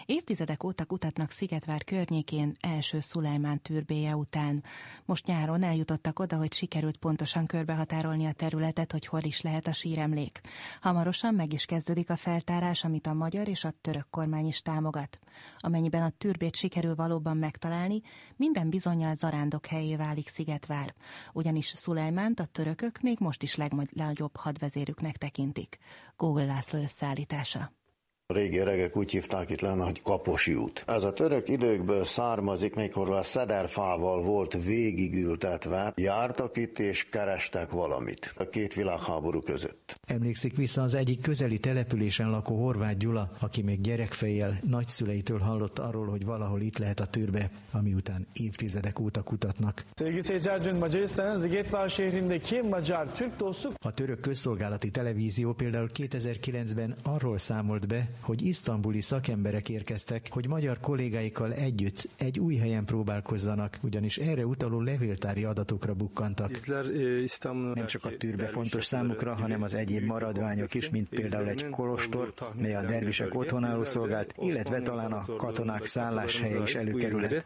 Évtizedek óta kutatnak Szigetvár környékén első Szulajmán türbéje után. Most nyáron eljutottak oda, hogy sikerült pontosan körbehatárolni a területet, hogy hol is lehet a síremlék. Hamarosan meg is kezdődik a feltárás, amit a magyar és a török kormány is támogat. Amennyiben a türbét sikerül valóban megtalálni, minden bizonnyal zarándok helyé válik Szigetvár. Ugyanis Szulajmánt a törökök még most is legnagyobb hadvezérüknek tekintik. Gógol László összeállítása. A régi öregek úgy hívták itt lenne, hogy Kaposi út. Ez a török időkből származik, mikor a szederfával volt végigültetve, jártak itt és kerestek valamit a két világháború között. Emlékszik vissza az egyik közeli településen lakó Horváth Gyula, aki még gyerekfejjel nagyszüleitől hallott arról, hogy valahol itt lehet a türbe, ami után évtizedek óta kutatnak. A török közszolgálati televízió például 2009-ben arról számolt be, hogy isztambuli szakemberek érkeztek, hogy magyar kollégáikkal együtt egy új helyen próbálkozzanak, ugyanis erre utaló levéltári adatokra bukkantak. Nem csak a türbe fontos számukra, hanem az egyéb maradványok is, mint például egy kolostor, mely a dervisek otthonául szolgált, illetve talán a katonák szálláshelye is előkerülhet.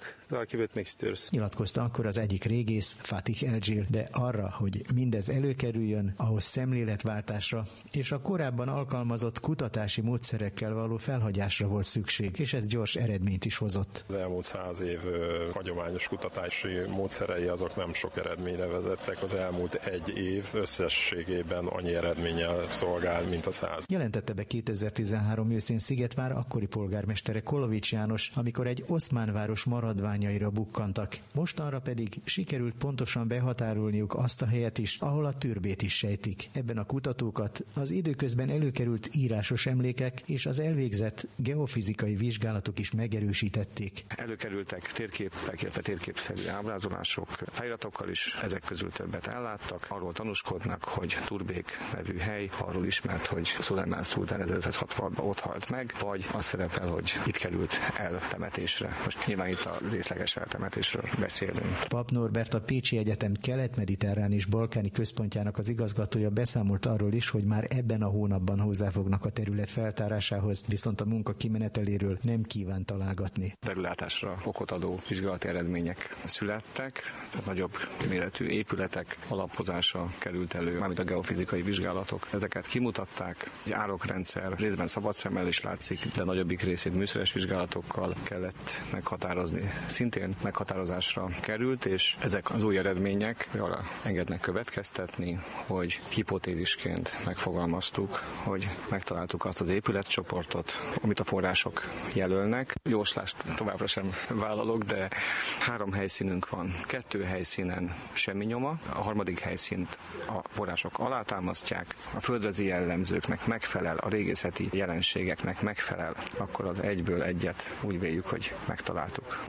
Nyilatkozta akkor az egyik régész, Fatih Elcsil, de arra, hogy mindez előkerüljön, ahhoz szemléletváltásra és a korábban alkalmazott kutatási módszerekkel való felhagyásra volt szükség, és ez gyors eredményt is hozott. Az elmúlt 100 év hagyományos kutatási módszerei azok nem sok eredményre vezettek. Az elmúlt egy év összességében annyi eredménnyel szolgál, mint a 100. Jelentette be 2013 őszén Szigetvár akkori polgármestere Kolovics János, amikor egy oszmán város maradványaira bukkantak. Mostanra pedig sikerült pontosan behatárolniuk azt a helyet is, ahol a türbét is sejtik. Ebben a kutatókat az időközben előkerült írásos emlékek és az elvégzett geofizikai vizsgálatok is megerősítették. Előkerültek térképek, illetve térképszerű ábrázolások, feliratokkal is, ezek közül többet elláttak. Arról tanúskodnak, hogy Turbék nevű hely, arról ismert, hogy Szulajmán szultán 1560-ban ott halt meg, vagy az szerepel, hogy itt került eltemetésre. Most nyilván itt a részleges eltemetésről beszélünk. Pap Norbert, a Pécsi Egyetem kelet-mediterrán és balkáni központjának az igazgatója beszámolt arról is, hogy már ebben a hónapban hozzáfognak a terület feltárásához, viszont a munka kimeneteléről nem kíván találgatni. Terülátásra okot adó vizsgálati eredmények születtek, tehát nagyobb méretű épületek alapozása került elő, mármint a geofizikai vizsgálatok. Ezeket kimutatták, egy árokrendszer részben szabad szemmel is látszik, de nagyobbik részét műszeres vizsgálatokkal kellett meghatározni. Szintén meghatározásra került, és ezek az új eredmények arra engednek következtetni, hogy hipotézisként megfogalmaztuk, hogy megtaláltuk azt az épületcsoportot, amit a források jelölnek. Jóslást továbbra sem vállalok, de 3 helyszínünk van. 2 helyszínen semmi nyoma, a 3. helyszínt a források alátámasztják, a földrajzi jellemzőknek megfelel, a régészeti jelenségeknek megfelel, akkor az egyből egyet úgy véljük, hogy megtaláltuk.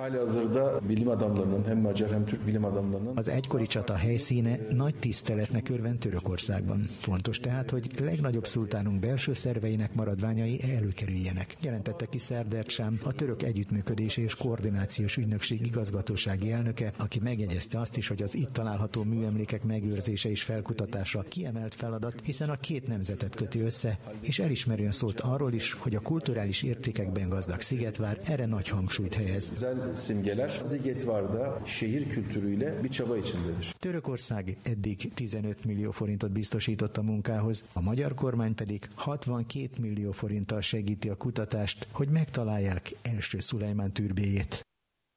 Az egykori csata helyszíne nagy tiszteletnek örvend Törökországban. Fontos tehát, hogy legnagyobb szultánunk belső szerveinek maradványai előkerüljenek. Jelentette ki Szerdert Sám, a Török Együttműködés és Koordinációs Ügynökség igazgatósági elnöke, aki megjegyezte azt is, hogy az itt található műemlékek megőrzése és felkutatása kiemelt feladat, hiszen a két nemzetet köti össze, és elismerően szólt arról is, hogy a kulturális értékekben gazdag Szigetvár erre nagy hangsúlyt helyez. Törökország eddig 15 millió forintot biztosított a munkához, a magyar kormány pedig 62 millió forinttal segíti a kutatást, hogy megtalálják első Szulajmán türbéjét.